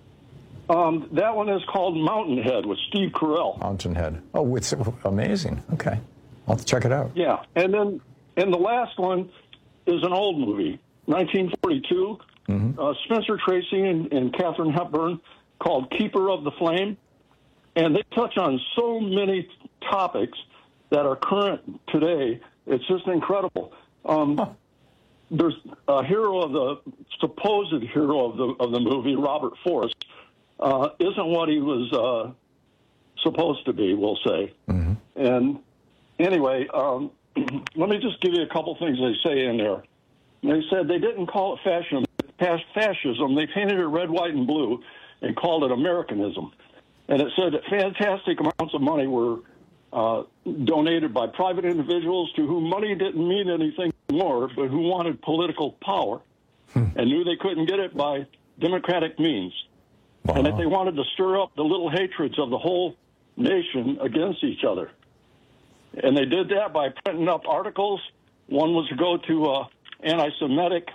That one is called Mountain Head with Steve Carell. Mountain Head. Oh, it's amazing. Okay. I'll have to check it out. Yeah. And then the last one is an old movie, 1942. Spencer Tracy and Katharine Hepburn, called Keeper of the Flame. And they touch on so many topics that are current today. It's just incredible. There's a supposed hero of the movie, Robert Forrest, isn't what he was supposed to be, we'll say. And anyway, let me just give you a couple things they say in there. They said they didn't call it fascism. They painted it red, white, and blue and called it Americanism. And it said that fantastic amounts of money were donated by private individuals to whom money didn't mean anything more, but who wanted political power and knew they couldn't get it by democratic means. Wow. And that they wanted to stir up the little hatreds of the whole nation against each other. And they did that by printing up articles. One was to go to anti-Semitic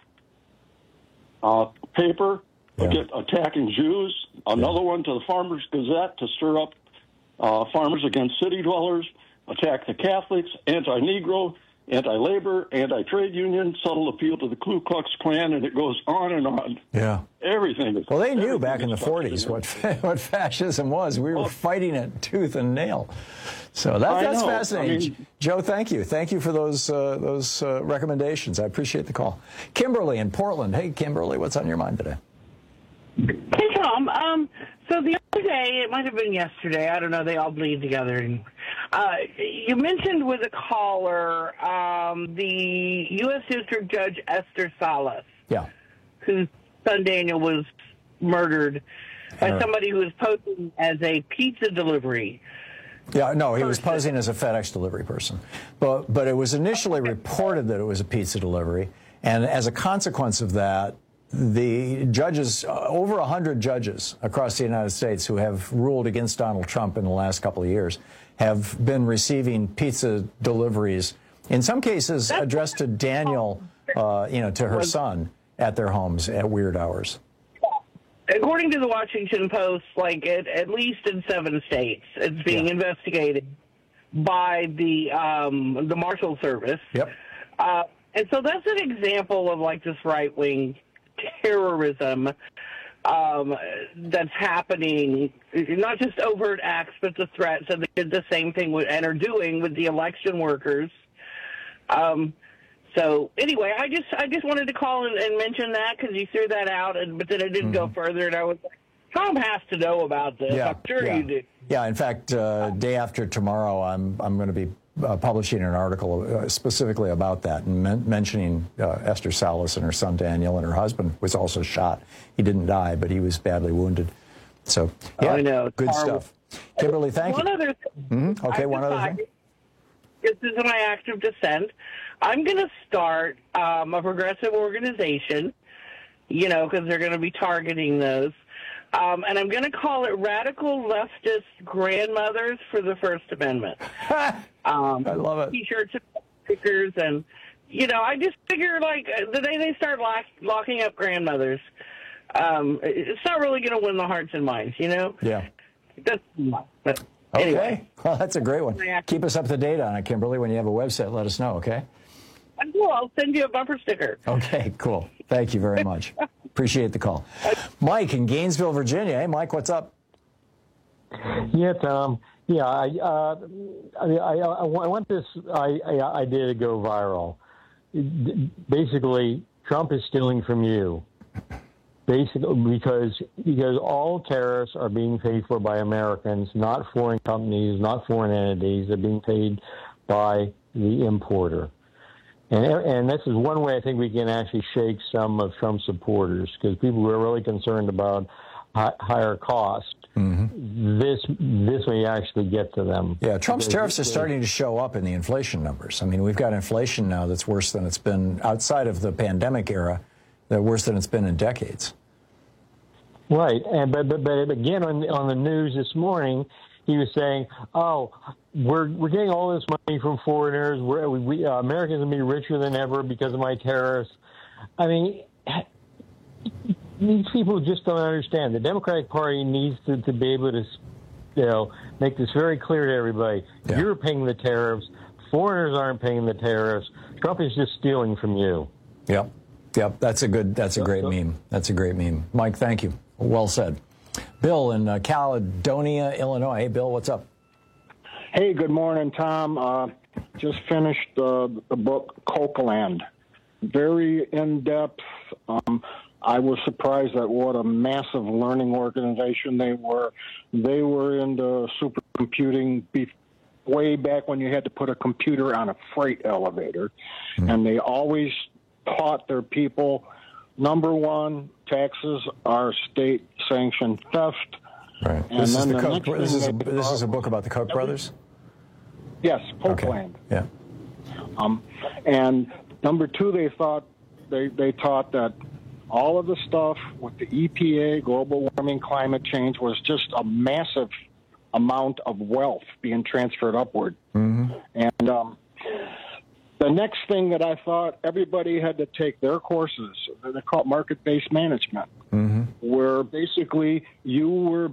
paper attacking Jews. Another one to the Farmers Gazette to stir up farmers against city dwellers, attack the Catholics, anti-Negro, anti-labor, anti-trade union, subtle appeal to the Ku Klux Klan, and it goes on and on. Yeah. Everything is... Well, they knew back in the 40s what fascism was. We were fighting it tooth and nail. So that's fascinating. Joe, thank you. Thank you for those recommendations. I appreciate the call. Kimberly in Portland. Hey, Kimberly, what's on your mind today? Hey, Tom. So the other day, it might have been yesterday, I don't know, they all bleed together. You mentioned with a caller the U.S. District Judge Esther Salas, whose son Daniel was murdered by somebody who was posing as a pizza delivery. Yeah, no, he was posing as a FedEx delivery person. But it was initially reported that it was a pizza delivery, and as a consequence of that, the judges, over 100 judges across the United States who have ruled against Donald Trump in the last couple of years, have been receiving pizza deliveries, in some cases addressed to Daniel, to her son, at their homes at weird hours. According to the Washington Post, like at least in 7 states, it's being investigated by the Marshal Service. Yep. And so that's an example of like this right-wing terrorism that's happening, not just overt acts, but the threats. And they did the same thing and are doing with the election workers. So anyway, I just wanted to call and mention that because you threw that out, but then it didn't go further. And I was like, Tom has to know about this. I'm sure you do. Yeah, in fact, day after tomorrow, I'm going to be publishing an article specifically about that and mentioning Esther Salas and her son Daniel, and her husband was also shot. He didn't die, but he was badly wounded. So, yeah, I know. good stuff. Kimberly, thank you. One other thing. Okay, one other thing. This is my act of dissent. I'm going to start a progressive organization, because they're going to be targeting those. And I'm going to call it Radical Leftist Grandmothers for the First Amendment. I love it. T-shirts and stickers. And, I just figure, like, the day they start locking up grandmothers, it's not really going to win the hearts and minds, Yeah. But anyway. Okay. Well, that's a great one. Keep us up to date on it, Kimberly. When you have a website, let us know, okay? I will. I'll send you a bumper sticker. Okay, cool. Thank you very much. Appreciate the call. Mike in Gainesville, Virginia. Hey, Mike, what's up? Yeah, Tom. Yeah, I want this idea to go viral. Basically, Trump is stealing from you. Basically, because all tariffs are being paid for by Americans, not foreign companies, not foreign entities. They're being paid by the importer. And this is one way I think we can actually shake some of Trump's supporters, because people who are really concerned about higher cost, this may actually get to them. Yeah, Trump's tariffs are starting to show up in the inflation numbers. I mean, we've got inflation now that's worse than it's been outside of the pandemic era, worse than it's been in decades. Right, but again on the news this morning, he was saying, "Oh, we're getting all this money from foreigners. Americans will be richer than ever because of my tariffs." I mean, these people just don't understand. The Democratic Party needs to be able to, make this very clear to everybody. Yeah. You're paying the tariffs. Foreigners aren't paying the tariffs. Trump is just stealing from you. Yep. That's a great meme. That's a great meme. Mike, thank you. Well said. Bill in Caledonia, Illinois. Hey, Bill, what's up? Hey, good morning, Tom. Just finished the book Cokeland. Very in-depth. I was surprised at what a massive learning organization they were. They were into supercomputing way back when you had to put a computer on a freight elevator. And they always taught their people, number one, taxes are state-sanctioned theft. Right. And this then is a book about the Koch brothers? Yes, Cokeland. Okay. Yeah. And number two, they taught that all of the stuff with the EPA, global warming, climate change was just a massive amount of wealth being transferred upward. And the next thing that I thought everybody had to take their courses, they're called market-based management, where basically you were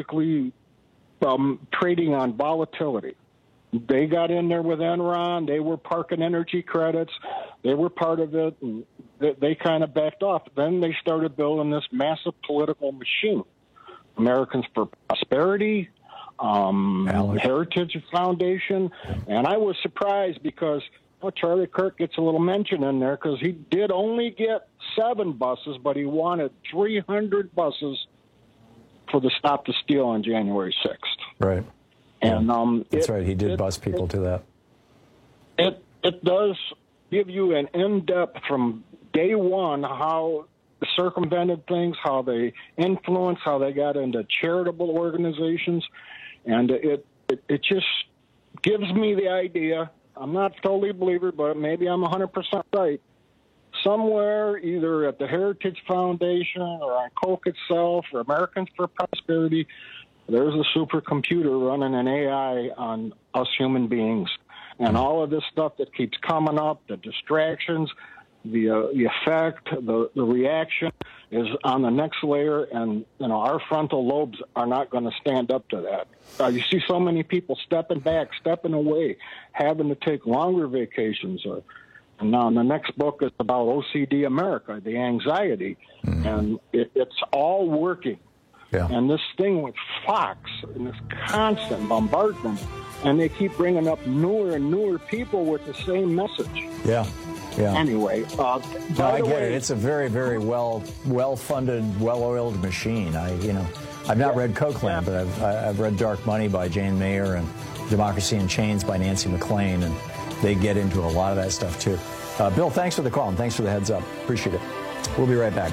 trading on volatility. They got in there with Enron. They were parking energy credits. They were part of it. And they kind of backed off. Then they started building this massive political machine. Americans for Prosperity, Heritage Foundation. And I was surprised because Charlie Kirk gets a little mention in there because he did only get 7 buses, but he wanted 300 buses for the Stop the Steal on January 6th. Right. And that's right. He did bus people to that. It does give you an in-depth from day one how they circumvented things, how they influenced, how they got into charitable organizations, and it just gives me the idea. I'm not totally a believer, but maybe I'm 100% right. Somewhere, either at the Heritage Foundation or on Koch itself or Americans for Prosperity, there's a supercomputer running an AI on us human beings. And all of this stuff that keeps coming up, the distractions, the effect, the reaction, is on the next layer, and our frontal lobes are not going to stand up to that. You see so many people stepping back, stepping away, having to take longer vacations. And now the next book is about OCD America, the anxiety, and it's all working. Yeah. And this thing with Fox and this constant bombardment, and they keep bringing up newer and newer people with the same message. Yeah. Anyway, I get it. It's a very, very well-funded, well-oiled machine. I've not read Cokeland, but I've read Dark Money by Jane Mayer and Democracy in Chains by Nancy McLean, and they get into a lot of that stuff too. Bill, thanks for the call and thanks for the heads up. Appreciate it. We'll be right back.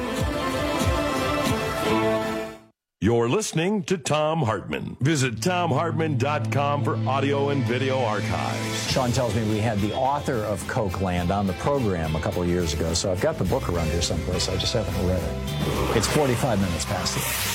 You're listening to Thom Hartmann. Visit ThomHartmann.com for audio and video archives. Sean tells me we had the author of Cokeland on the program a couple of years ago, so I've got the book around here someplace. I just haven't read it. It's 45 minutes past the hour.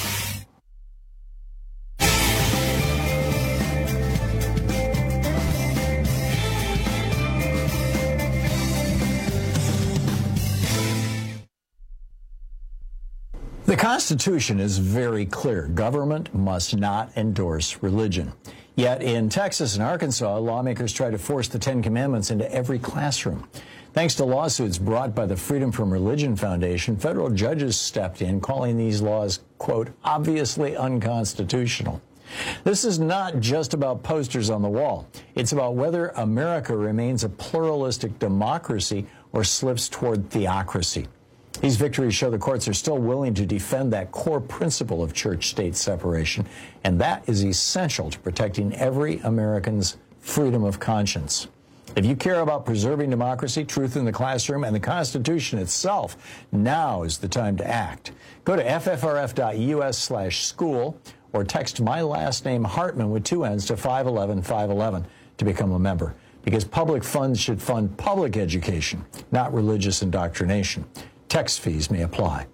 The Constitution is very clear. Government must not endorse religion. Yet in Texas and Arkansas, lawmakers try to force the Ten Commandments into every classroom. Thanks to lawsuits brought by the Freedom from Religion Foundation, federal judges stepped in, calling these laws, quote, obviously unconstitutional. This is not just about posters on the wall. It's about whether America remains a pluralistic democracy or slips toward theocracy. These victories show the courts are still willing to defend that core principle of church-state separation, and that is essential to protecting every American's freedom of conscience. If you care about preserving democracy, truth in the classroom, and the Constitution itself, now is the time to act. Go to ffrf.us/school or text my last name Hartmann with 2 N's to 511-511 to become a member, because public funds should fund public education, not religious indoctrination. Text fees may apply.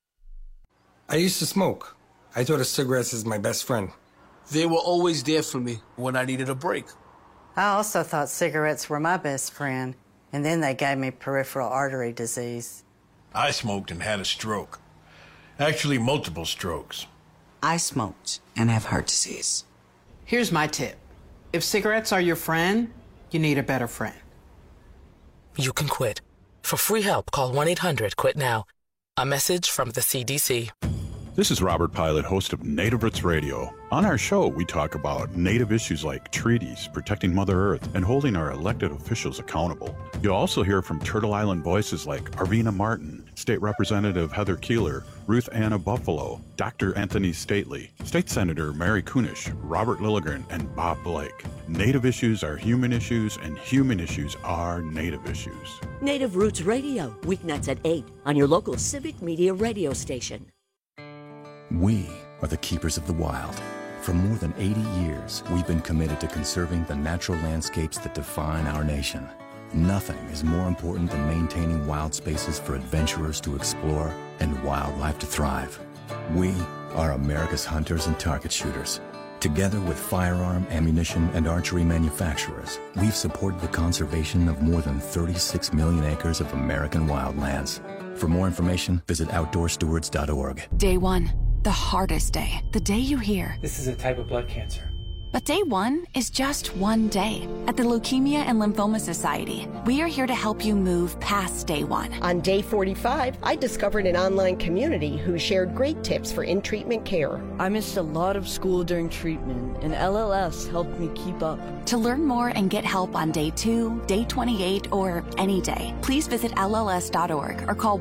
I used to smoke. I thought of cigarettes as my best friend. They were always there for me when I needed a break. I also thought cigarettes were my best friend, and then they gave me peripheral artery disease. I smoked and had a stroke. Actually, multiple strokes. I smoked and have heart disease. Here's my tip. If cigarettes are your friend, you need a better friend. You can quit. For free help, call 1-800-QUIT-NOW. A message from the CDC. This is Robert Pilot, host of Native Roots Radio. On our show, we talk about Native issues like treaties, protecting Mother Earth, and holding our elected officials accountable. You'll also hear from Turtle Island voices like Arvina Martin, State Representative Heather Keeler, Ruth Anna Buffalo, Dr. Anthony Stately, State Senator Mary Kunish, Robert Lilligren, and Bob Blake. Native issues are human issues, and human issues are Native issues. Native Roots Radio, weeknights at 8 on your local civic media radio station. We are the keepers of the wild. For more than 80 years, we've been committed to conserving the natural landscapes that define our nation. Nothing is more important than maintaining wild spaces for adventurers to explore and wildlife to thrive. We are America's hunters and target shooters. Together with firearm, ammunition, and archery manufacturers, we've supported the conservation of more than 36 million acres of American wildlands. For more information, visit OutdoorStewards.org. Day 1. The hardest day. The day you hear, this is a type of blood cancer. But day 1 is just one day. At the Leukemia and Lymphoma Society, we are here to help you move past day 1. On day 45, I discovered an online community who shared great tips for in-treatment care. I missed a lot of school during treatment, and LLS helped me keep up. To learn more and get help on day 2, day 28, or any day, please visit LLS.org or call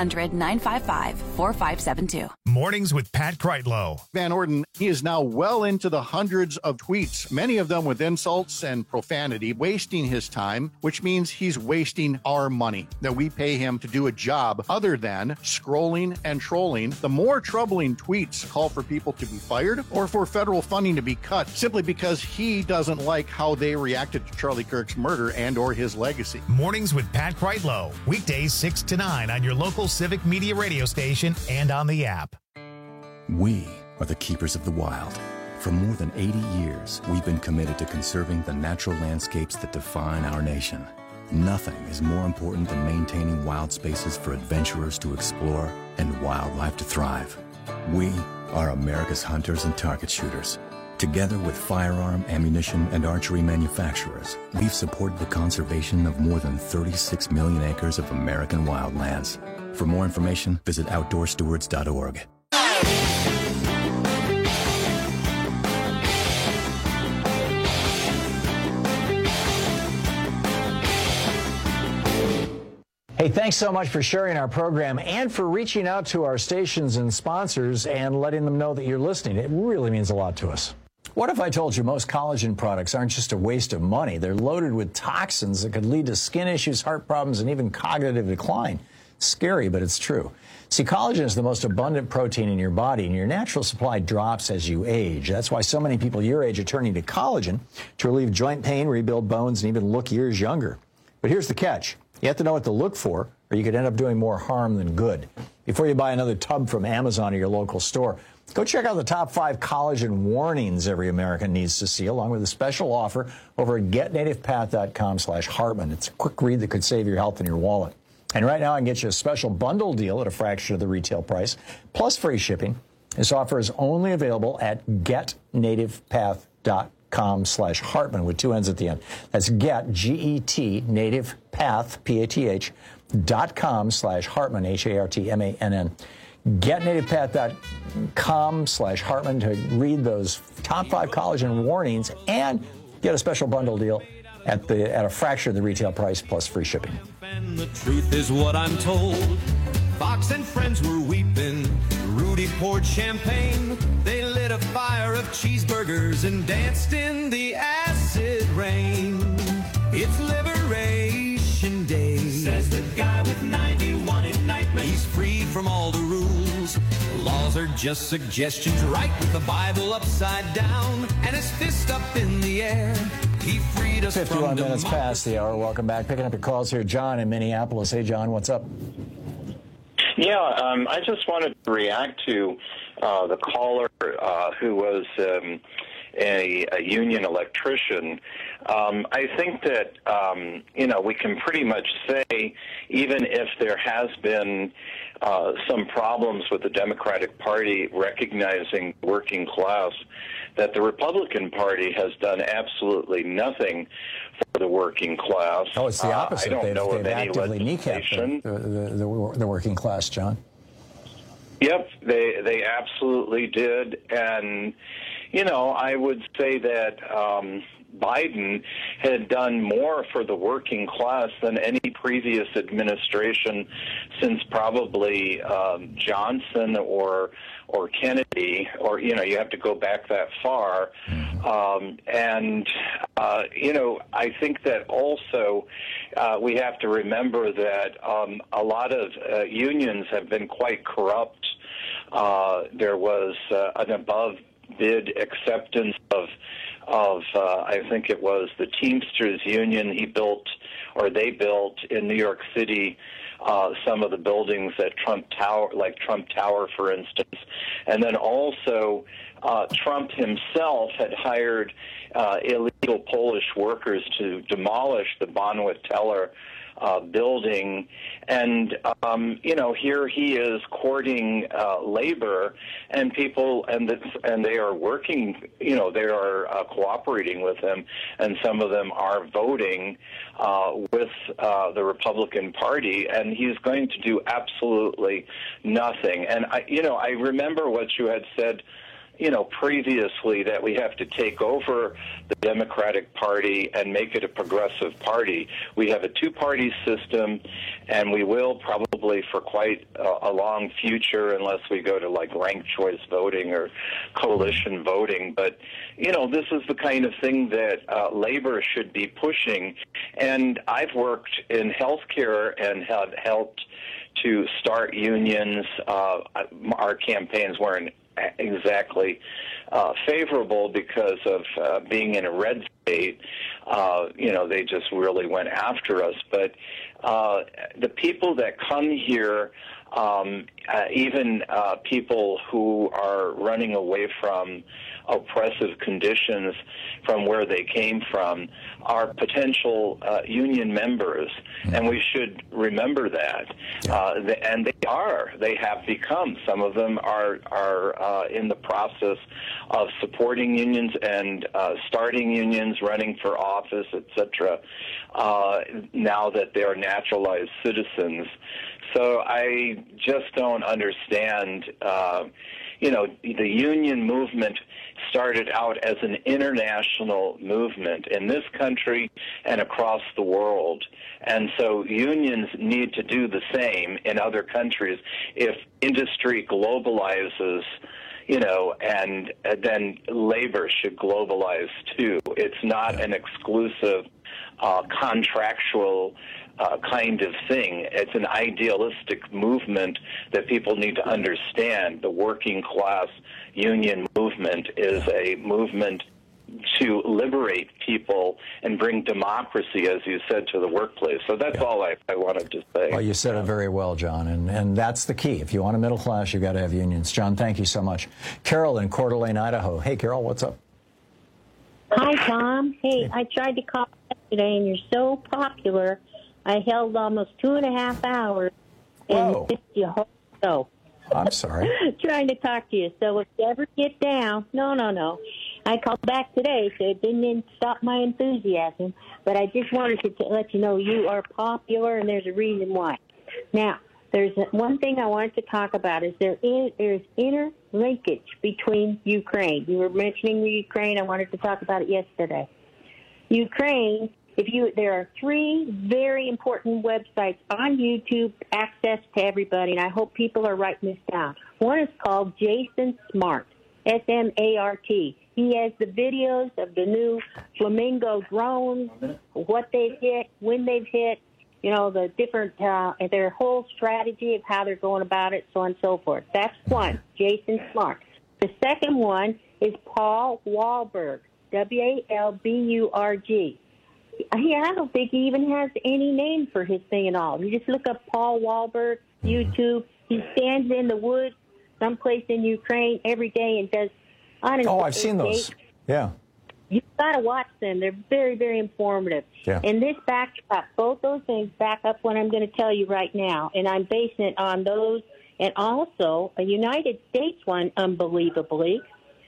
1-800-955-4572. Mornings with Pat Kreitlow. Van Orden, he is now well into the hundreds of tweets, many of them with insults and profanity, wasting his time, which means he's wasting our money that we pay him to do a job other than scrolling and trolling. The more troubling tweets call for people to be fired or for federal funding to be cut simply because he doesn't like how they reacted to Charlie Kirk's murder and or his legacy. Mornings with Pat Kreitlow, weekdays 6 to 9 on your local civic media radio station and on the app. We are the keepers of the wild. For more than 80 years, we've been committed to conserving the natural landscapes that define our nation. Nothing is more important than maintaining wild spaces for adventurers to explore and wildlife to thrive. We are America's hunters and target shooters. Together with firearm, ammunition, and archery manufacturers, we've supported the conservation of more than 36 million acres of American wildlands. For more information, visit OutdoorStewards.org. Hey, thanks so much for sharing our program and for reaching out to our stations and sponsors and letting them know that you're listening. It really means a lot to us. What if I told you most collagen products aren't just a waste of money? They're loaded with toxins that could lead to skin issues, heart problems, and even cognitive decline. Scary, but it's true. See, collagen is the most abundant protein in your body, and your natural supply drops as you age. That's why so many people your age are turning to collagen to relieve joint pain, rebuild bones, and even look years younger. But here's the catch. You have to know what to look for, or you could end up doing more harm than good. Before you buy another tub from Amazon or your local store, go check out the top 5 collagen warnings every American needs to see, along with a special offer over at getnativepath.com/Hartman. It's a quick read that could save your health and your wallet. And right now, I can get you a special bundle deal at a fraction of the retail price, plus free shipping. This offer is only available at getnativepath.com/Hartman with 2 N's at the end. That's get, G-E-T, native path, PATH.com/Hartman, HARTMANN. GetNativePath.com/Hartman to read those top 5 collagen warnings and get a special bundle deal at a fraction of the retail price plus free shipping. And the truth is what I'm told. Fox and friends were weeping. Rudy poured champagne. They lit a fire of cheeseburgers and danced in the acid rain. It's Liberation Day, says the guy with 91 indictments. He's freed from all the rules. Laws are just suggestions, right with the Bible upside down and his fist up in the air. He freed us 51 from minutes past the hour. Welcome back. Picking up your calls here. John in Minneapolis. Hey, John, what's up? Yeah, I just wanted to react to the caller who was a union electrician. I think that, we can pretty much say, even if there has been some problems with the Democratic Party recognizing working class, that the Republican Party has done absolutely nothing for the working class. Oh, it's the opposite. I don't know of any actively legislation. the working class, John. Yep, they absolutely did. And, I would say that Biden had done more for the working class than any previous administration since probably Johnson or Kennedy, or, you have to go back that far. I think that also we have to remember that a lot of unions have been quite corrupt. There was an above bid acceptance of I think it was the Teamsters Union. They built in New York City some of the buildings at Trump Tower, like Trump Tower, for instance. And then also Trump himself had hired illegal Polish workers to demolish the Bonwit Teller building, and here he is courting labor, and people, and they are working. They are cooperating with him, and some of them are voting with the Republican Party, and he's going to do absolutely nothing. And I remember what you had said, previously, that we have to take over the Democratic Party and make it a progressive party. We have a two-party system, and we will probably for quite a long future, unless we go to like ranked choice voting or coalition voting. But, this is the kind of thing that labor should be pushing. And I've worked in healthcare and have helped to start unions. Our campaigns weren't exactly favorable because of being in a red state. They just really went after us. But the people that come here, even people who are running away from oppressive conditions from where they came from are potential union members, and we should remember that. And they have become. Some of them are in the process of supporting unions and starting unions, running for office, etc. Now that they are naturalized citizens. So I just don't understand. The union movement started out as an international movement in this country and across the world. And so unions need to do the same in other countries. If industry globalizes, and then labor should globalize too. It's not an exclusive contractual kind of thing. It's an idealistic movement that people need to understand. The working class union movement is a movement to liberate people and bring democracy, as you said, to the workplace. So that's all I wanted to say. Well, you said it very well, John, and that's the key. If you want a middle class, you've got to have unions. John, thank you so much. Carol in Coeur d'Alene, Idaho. Hey, Carol, what's up? Hi, Tom. Hey, I tried to call yesterday, and you're so popular. I held almost 2.5 hours and missed your whole show. I'm sorry. Trying to talk to you. So if you ever get down, no. I called back today, so it didn't stop my enthusiasm. But I just wanted to let you know you are popular, and there's a reason why. Now, there's one thing I wanted to talk about is there's interlinkage between Ukraine. You were mentioning Ukraine. I wanted to talk about it yesterday. Ukraine, there are 3 very important websites on YouTube, access to everybody, and I hope people are writing this down. One is called Jason Smart, S-M-A-R-T. He has the videos of the new Flamingo drones, what they've hit, when they've hit, the different, their whole strategy of how they're going about it, so on and so forth. That's one, Jason Smart. The second one is Paul Wahlberg, W-A-L-B-U-R-G. I don't think he even has any name for his thing at all. You just look up Paul Wahlberg, YouTube. He stands in the woods someplace in Ukraine every day and does... I've seen those. Yeah. You've got to watch them. They're very, very informative. Yeah. And this backs up, both those things back up what I'm going to tell you right now. And I'm basing it on those and also a United States one, unbelievably.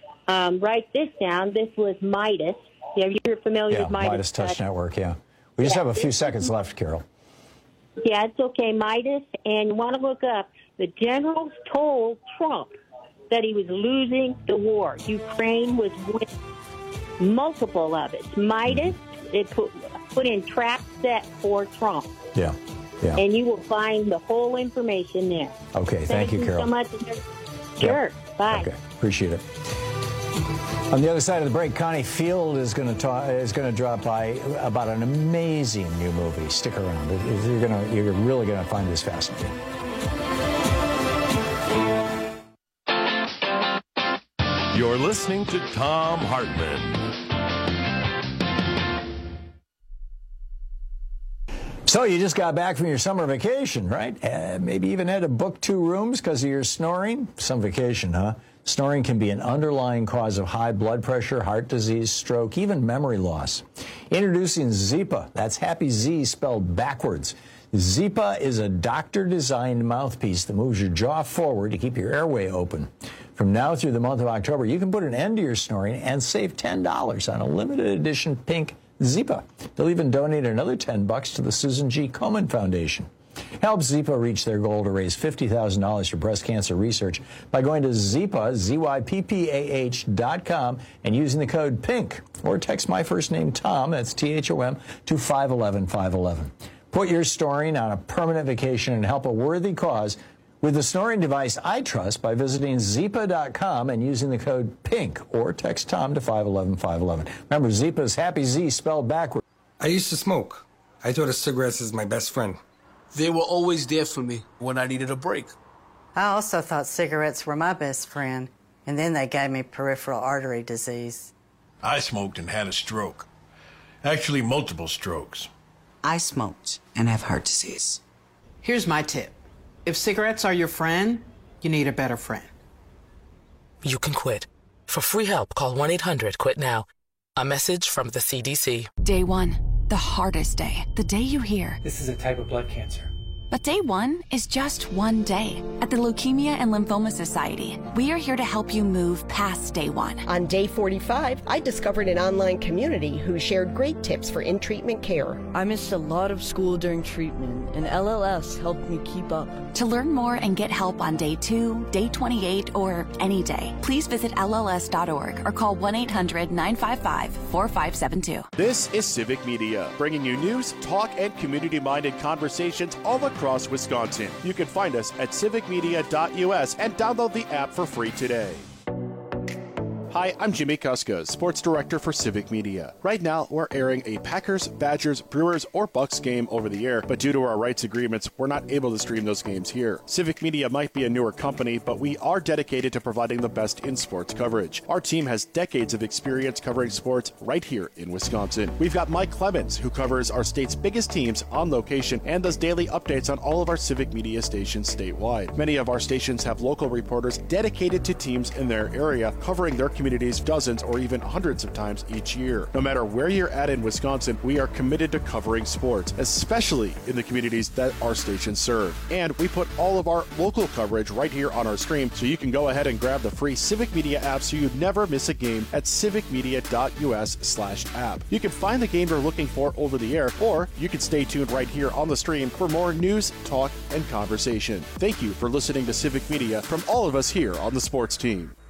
Write this down. This was Midas. You're familiar with Midas. Midas Touch Network, yeah. We just have a few seconds left, Carol. Yeah, it's okay. Midas, and you want to look up, the generals told Trump that he was losing the war. Ukraine was winning. Multiple of it. Midas, it put in trap set for Trump. Yeah. And you will find the whole information there. Okay, thank you, Carol. So much. Sure. Bye. Okay, appreciate it. On the other side of the break, Connie Field is going to drop by about an amazing new movie. Stick around. You're really going to find this fascinating. You're listening to Thom Hartmann. So you just got back from your summer vacation, right? Maybe even had to book 2 rooms because of your snoring? Some vacation, huh? Snoring can be an underlying cause of high blood pressure, heart disease, stroke, even memory loss. Introducing Zypa. That's Happy Z spelled backwards. Zypa is a doctor-designed mouthpiece that moves your jaw forward to keep your airway open. From now through the month of October, you can put an end to your snoring and save $10 on a limited edition pink Zypa. They'll even donate another $10 to the Susan G. Komen Foundation. Help Zypa reach their goal to raise $50,000 for breast cancer research by going to Zypa, ZYPPAH.com, and using the code PINK. Or text my first name, Tom, that's T-H-O-M, to 511-511. Put your snoring on a permanent vacation and help a worthy cause with the snoring device I trust by visiting Zypa.com and using the code PINK, or text Tom to 511-511. Remember, Zypa is Happy Z spelled backwards. I used to smoke. I thought of cigarettes as my best friend. They were always there for me when I needed a break. I also thought cigarettes were my best friend, and then they gave me peripheral artery disease. I smoked and had a stroke. Actually, multiple strokes. I smoked and have heart disease. Here's my tip. If cigarettes are your friend, you need a better friend. You can quit. For free help, call 1-800-QUIT-NOW. A message from the CDC. Day 1, the hardest day. The day you hear, "This is a type of blood cancer." But day 1 is just one day. At the Leukemia and Lymphoma Society, we are here to help you move past day 1. On day 45, I discovered an online community who shared great tips for in-treatment care. I missed a lot of school during treatment, and LLS helped me keep up. To learn more and get help on day 2, day 28, or any day, please visit LLS.org or call 1-800-955-4572. This is Civic Media, bringing you news, talk, and community-minded conversations all across Wisconsin. You can find us at civicmedia.us and download the app for free today. Hi, I'm Jimmy Kuska, Sports Director for Civic Media. Right now, we're airing a Packers, Badgers, Brewers, or Bucks game over the air, but due to our rights agreements, we're not able to stream those games here. Civic Media might be a newer company, but we are dedicated to providing the best in sports coverage. Our team has decades of experience covering sports right here in Wisconsin. We've got Mike Clemens, who covers our state's biggest teams on location and does daily updates on all of our Civic Media stations statewide. Many of our stations have local reporters dedicated to teams in their area, covering their communities dozens or even hundreds of times each year. No matter where you're at in Wisconsin, we are committed to covering sports, especially in the communities that our stations serve. And we put all of our local coverage right here on our stream, so you can go ahead and grab the free Civic Media app so you never miss a game at civicmedia.us/app. You can find the game you're looking for over the air, or you can stay tuned right here on the stream for more news, talk, and conversation. Thank you for listening to Civic Media from all of us here on the sports team.